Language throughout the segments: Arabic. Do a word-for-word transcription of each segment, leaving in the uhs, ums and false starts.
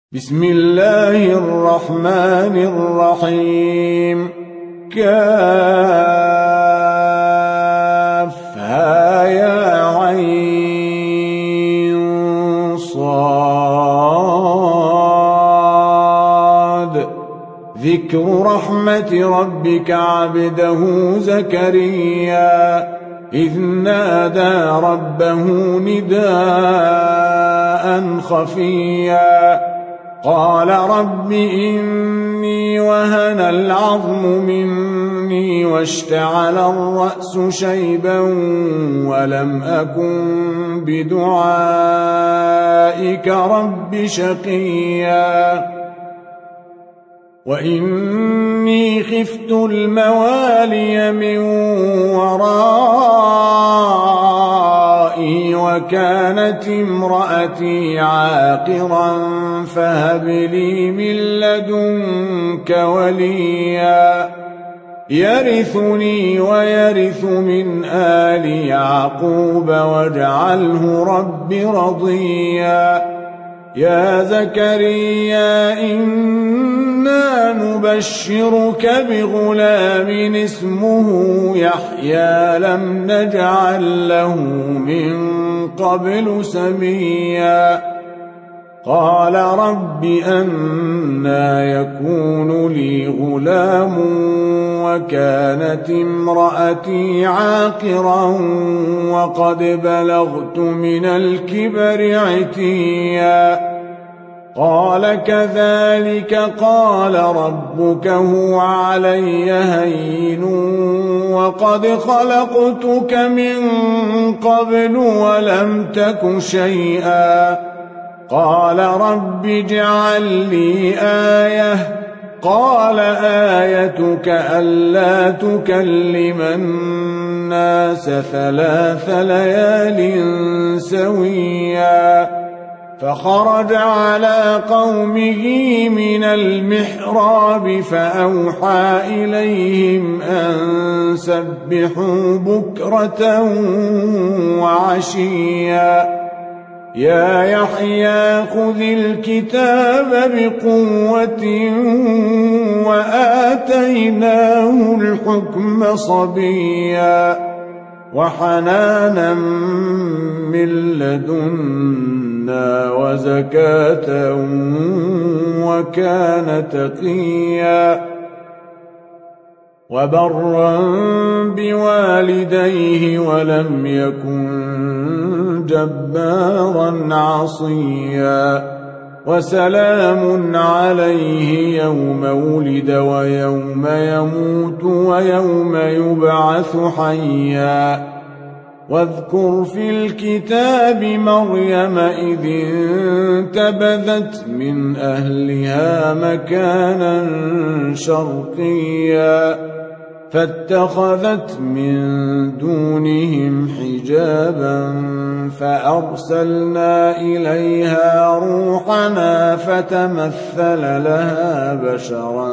بسم الله الرحمن الرحيم. كافها يا عين صاد. ذكر رحمة ربك عبده زكريا إذ نادى ربه نداء خفيا قال رب إني وهن العظم مني واشتعل الرأس شيبا ولم أكن بدعائك رب شقيا وإني خفت الموالي من ورائي وكانت امرأتي عاقرا فهب لي من لدنك وليا يرثني ويرث من آل يعقوب واجعله رب رضيا. يا زكريا إنا نبشرك بغلام اسمه يحيى لم نجعل له من قبل سميا. قال رب أنى يكون لي غلام وكانت امرأتي عاقرا وقد بلغت من الكبر عتيا. قال كذلك قال ربك هو علي هين وقد خلقتك من قبل ولم تك شيئا. قال رب اجعل لي آية. قال آيتك ألا تكلم الناس ثلاث ليال سويا. فخرج على قومه من المحراب فأوحى إليهم أن سبحوا بكرة وعشيا. يا يحيى خذ الكتاب بقوة وآتيناه الحكم صبيا وحنانا من لدنا وزكاة وكان تقيا وبرا بوالديه ولم يكن جبارا عصيا. وسلام عليه يوم ولد ويوم يموت ويوم يبعث حيا. واذكر في الكتاب مريم إذ انتبذت من أهلها مكانا شرقيا فاتخذت من دونهم حجابا فأرسلنا إليها روحنا فتمثل لها بشرا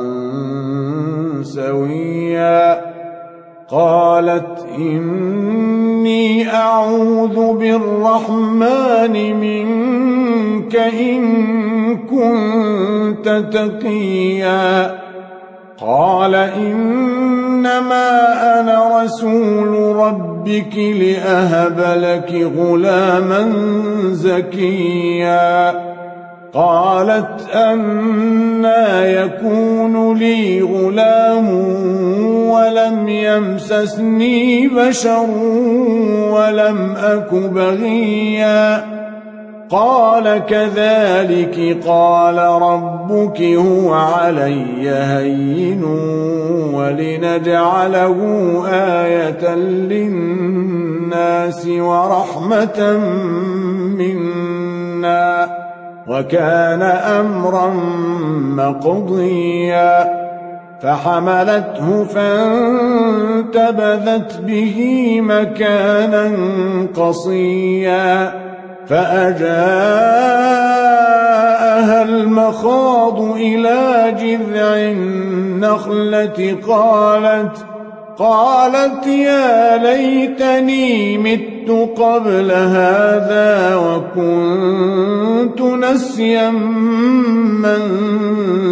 سويا. قالت إني أعوذ بالرحمن منك إن كنت تقيا. قال إنما أنا رسول ربك لأهب لك غلاما زكيا. قالت أنى يكون لي غلام ولم يمسسني بشر ولم أك بغيا. قال كذلك قال ربك هو علي هين ولنجعله آية للناس ورحمة منا وكان أمرا مقضيا. فحملته فانتبذت به مكانا قصيا فأجاءها المخاض إلى جذع النخلة قالت قالت يا ليتني مت قبل هذا وكنت نسيا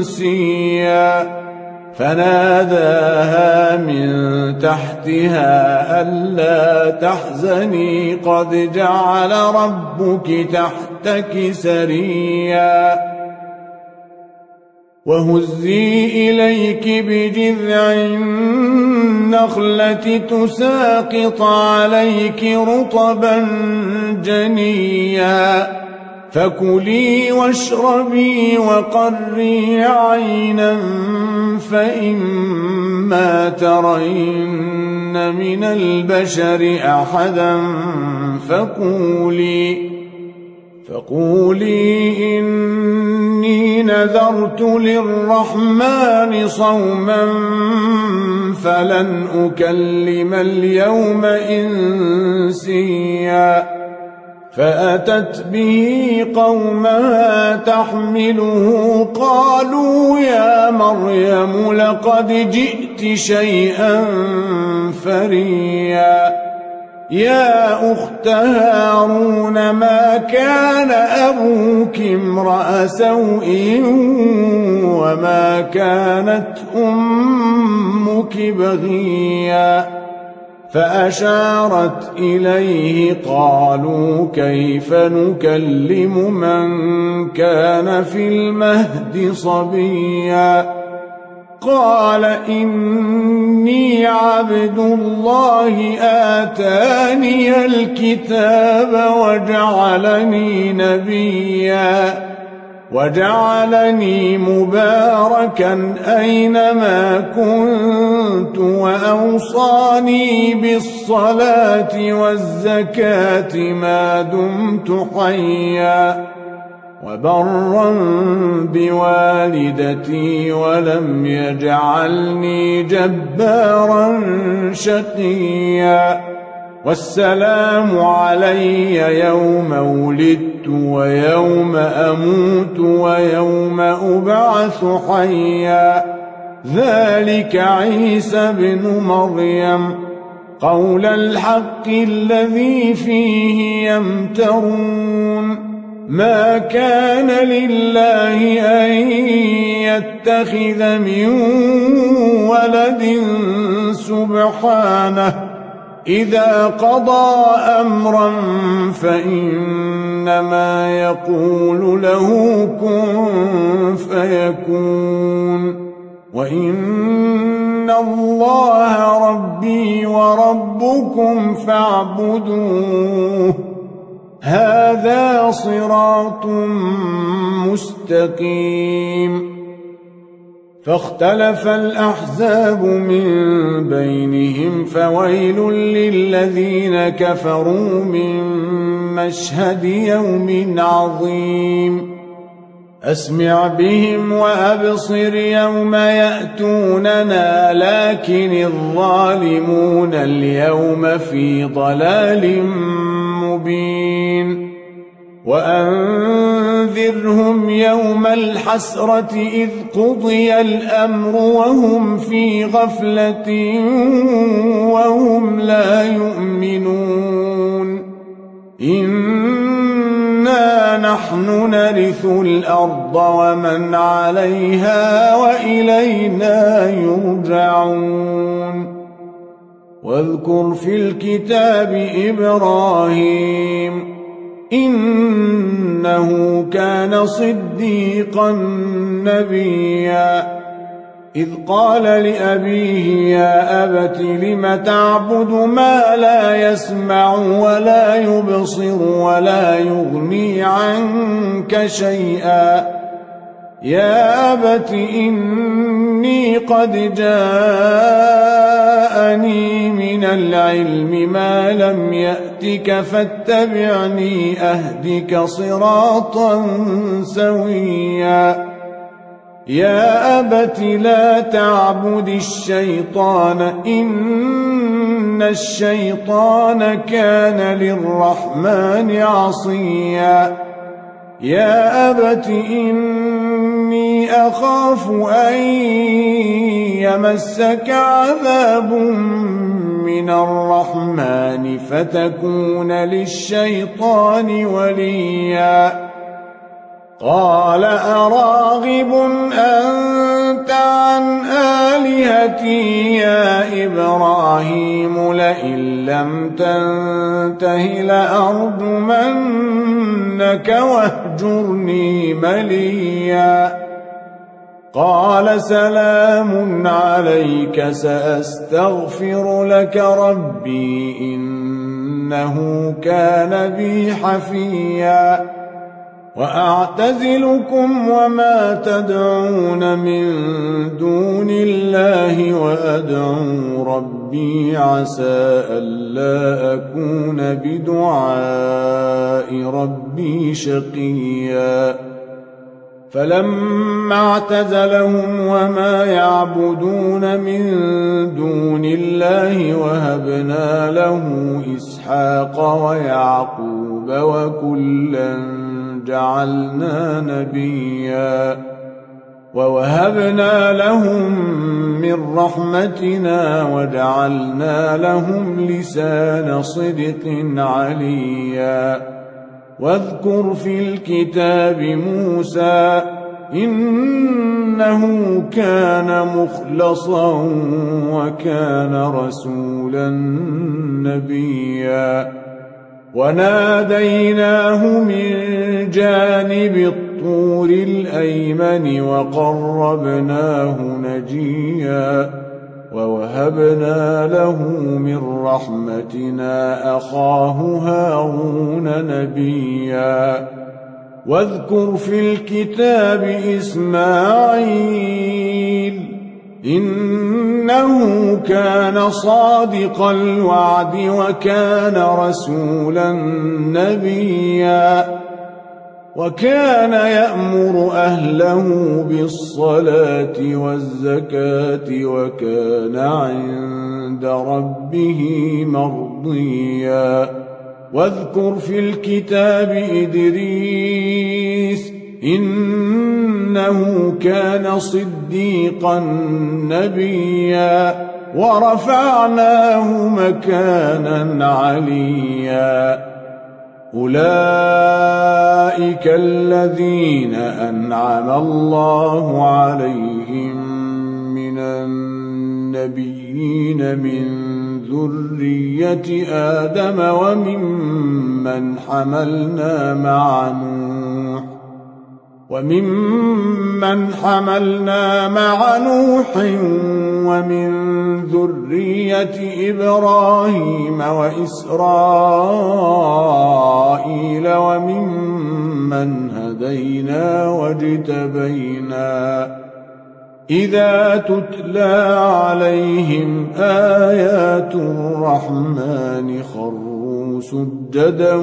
إنسيا فناداها من تحتها ألا تحزني قد جعل ربك تحتك سريا وهزي إليك بجذع النخلة تساقط عليك رطبا جنيا فكلي واشربي وقري عينا فإما ترين من البشر أحدا فقولي فقولي إني نذرت للرحمن صوما فلن أكلم اليوم إنسيا فأتت به قومها تحمله قالوا يا مريم لقد جئت شيئا فريا يا أخت هارون ما كان أبوك امرأ سوء وما كانت أمك بغيا فأشارت إليه قالوا كيف نكلم من كان في المهد صبيا قال إني عبد الله آتاني الكتاب وجعلني نبيا وجعلني مباركا أينما كنت وأوصاني بالصلاة والزكاة ما دمت حيا وبرا بوالدتي ولم يجعلني جبارا شقيا والسلام علي يوم ولدت ويوم أموت ويوم أبعث حيا ذلك عيسى بن مريم قول الحق الذي فيه يمترون ما كان لله أن يتخذ من ولد سبحانه إذا قضى أمرا فإنما يقول له كن فيكون وإن الله ربي وربكم فاعبدوه هذا صراط مستقيم فاختلف الأحزاب من بينهم فويل للذين كفروا من مشهد يوم عظيم أسمع بهم وأبصر يوم يأتوننا لكن الظالمون اليوم في ضلال مبين وأنذرهم يوم الحسرة إذ قضي الأمر وهم في غفلة وهم لا يؤمنون إنا نحن نرث الأرض ومن عليها وإلينا يرجعون واذكر في الكتاب إبراهيم إنه كان صديقا نبيا إذ قال لأبيه يا أبت لم تعبد ما لا يسمع ولا يبصر ولا يغني عنك شيئا يا أبت إني قد جاءني من العلم ما لم يأتك فاتبعني أهدك صراطا سويا يا أبت لا تعبد الشيطان إن الشيطان كان للرحمن عصيا يا أبت إني أخاف أن يمسك عذاب من الرحمن فتكون للشيطان وليا قال أراغب أنت عن آلهتي يا إبراهيم لئن لم تنته لأرجمنك واهجرني مليا قال سلام عليك سأستغفر لك ربي إنه كان بي حفيا وأعتزلكم وما تدعون من دون الله وأدعو ربي عسى ألا أكون بدعاء ربي شقيا فلما اعتزلهم وما يعبدون من دون الله وهبنا له إسحاق ويعقوب وكلا جعلنا نبيا ووهبنا لهم من رحمتنا وجعلنا لهم لسان صدق عليا واذكر في الكتاب موسى إنه كان مخلصا وكان رسولا نبيا وناديناه من جانب الطور الأيمن وقربناه نجيا ووهبنا له من رحمتنا أخاه هارون نبيا واذكر في الكتاب إسماعيل إنه كان صادق الوعد وكان رسولا نبيا وكان يأمر أهله بالصلاة والزكاة وكان عند ربه مرضيا واذكر في الكتاب إدريس إنه كان صديقا نبيا ورفعناه مكانا عليا أولئك الذين أنعم الله عليهم من النبيين من ذرية آدم وممن حملنا مع نوح وممن حملنا مع نوح ومن ذرية إبراهيم وإسرائيل وممن هدينا واجتبينا إذا تتلى عليهم آيات الرحمن خروا سجدا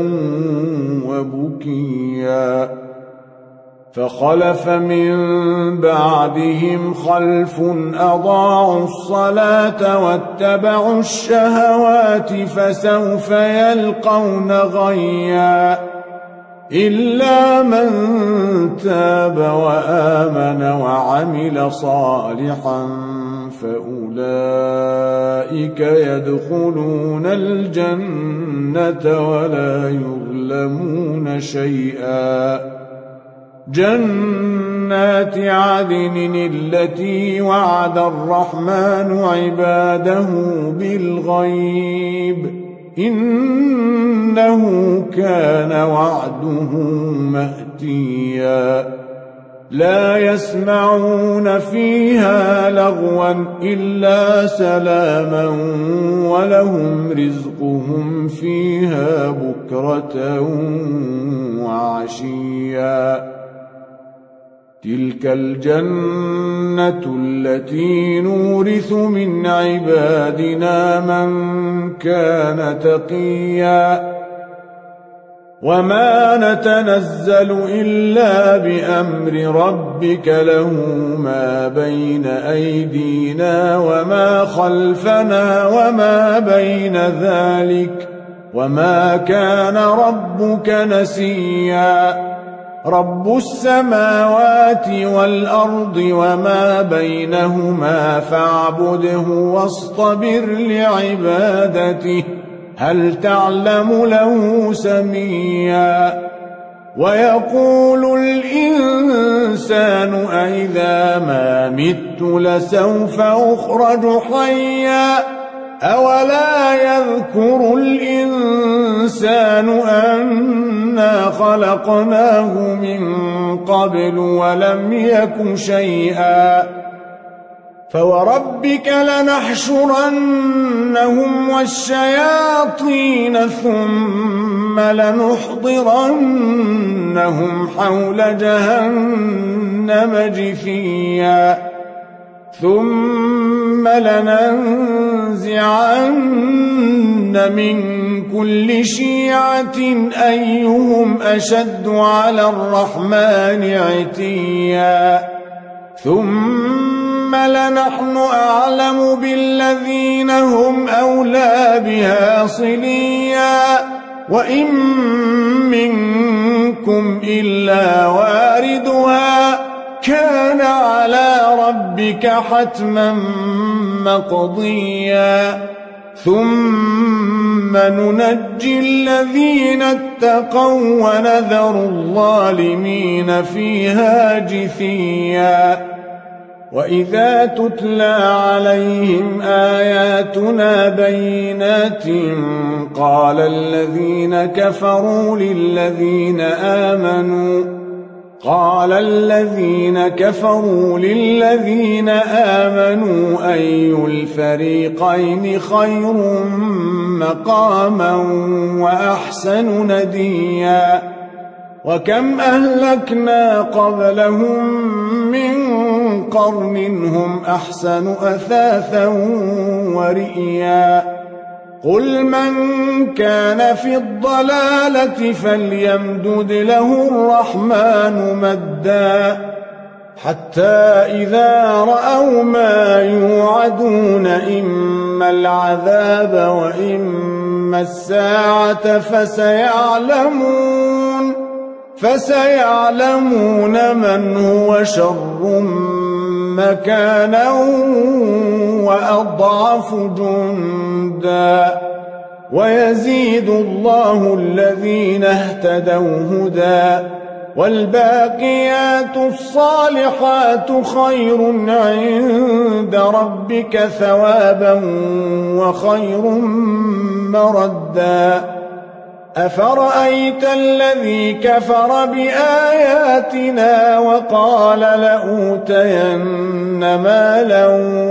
وبكيا فخلف من بعدهم خلف أضاعوا الصلاة واتبعوا الشهوات فسوف يلقون غيا إلا من تاب وآمن وعمل صالحا فأولئك يدخلون الجنة ولا يظلمون شيئا جنات عدن التي وعد الرحمن عباده بالغيب إنه كان وعده مأتيا لا يسمعون فيها لغوا إلا سلاما ولهم رزقهم فيها بكرة وعشيا تلك الجنة التي نورث من عبادنا من كان تقيا وما نتنزل إلا بأمر ربك له ما بين أيدينا وما خلفنا وما بين ذلك وما كان ربك نسيا رب السماوات والأرض وما بينهما فاعبده واصطبر لعبادته هل تعلم له سميا ويقول الإنسان أإذا ما مت لسوف أخرج حيا أولا يذكر الإنسان أنا خلقناه من قبل ولم يك شيئا فوربك لنحشرنهم والشياطين ثم لنحضرنهم حول جهنم جثيا ثم لننزعن من كل شيعة أيهم أشد على الرحمن عتيا ثم لنحن أعلم بالذين هم أولى بها صليا وإن منكم إلا واردها كان على ربك حتما مقضيا ثم ننجي الذين اتقوا ونذر الظالمين فيها جثيا وإذا تتلى عليهم آياتنا بينات قال الذين كفروا للذين آمنوا قال الذين كفروا للذين آمنوا أي الفريقين خير مقاما وأحسن نديا وكم أهلكنا قبلهم من قرن هم أحسن أثاثا ورئيا قل من كان في الضلالة فليمدد له الرحمن مدا حتى إذا رأوا ما يوعدون إما العذاب وإما الساعة فسيعلمون فسيعلمون من هو شر مكانا وأضعف جندا ويزيد الله الذين اهتدوا هدى والباقيات الصالحات خير عند ربك ثوابا وخير مردا أفرأيت الذي كفر بآياتنا وقال لأوتين مالا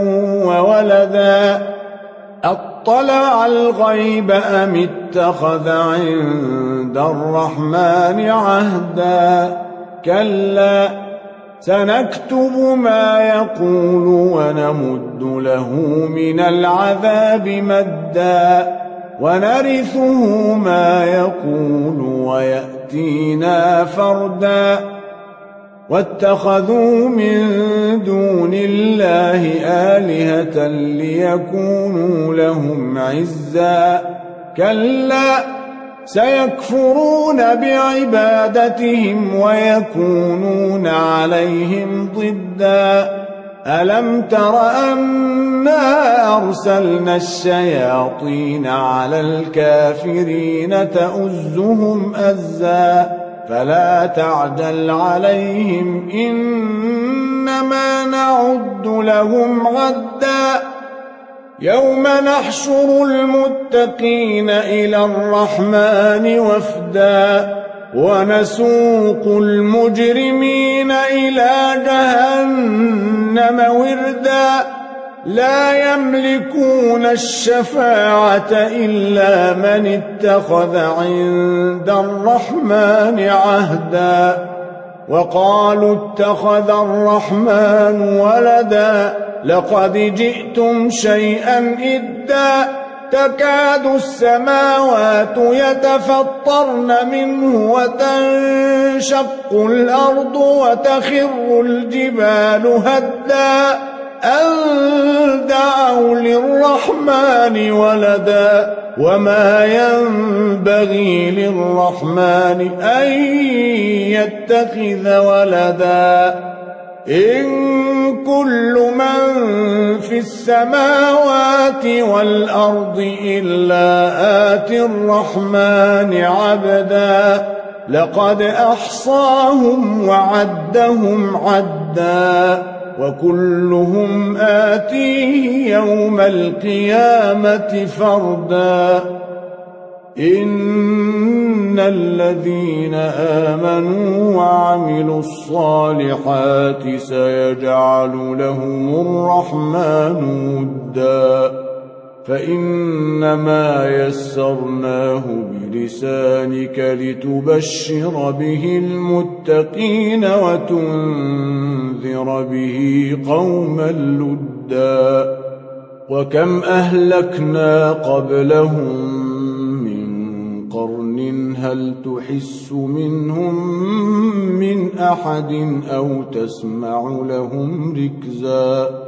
وولدا أطلع الغيب أم اتخذ عند الرحمن عهدا كلا سنكتب ما يقول ونمد له من العذاب مدا ونرثه ما يقول ويأتينا فردا واتخذوا من دون الله آلهة ليكونوا لهم عزا كلا سيكفرون بعبادتهم ويكونون عليهم ضدا ألم تر أنا أرسلنا الشياطين على الكافرين تؤزهم أزا فلا تعجل عليهم إنما نعد لهم عدا يوم نحشر المتقين إلى الرحمن وفدا ونسوق المجرمين إلى جهنم وردا لا يملكون الشفاعة إلا من اتخذ عند الرحمن عهدا وقالوا اتخذ الرحمن ولدا لقد جئتم شيئا إدا تكاد السماوات يتفطرن منه وتنشق الأرض وتخر الجبال هدا أن دعوا للرحمن ولدا وما ينبغي للرحمن أن يتخذ ولدا إن كل من في السماوات والأرض إلا آتي الرحمن عبدا لقد أحصاهم وعدهم عدا وكلهم آتيه يوم القيامة فردا إن الذين آمنوا وعملوا الصالحات سيجعل لهم الرحمن ودا فإنما يسرناه بلسانك لتبشر به المتقين وتنذر به قوما لدا وكم أهلكنا قبلهم قرن هل تحس منهم من أحد أو تسمع لهم ركزا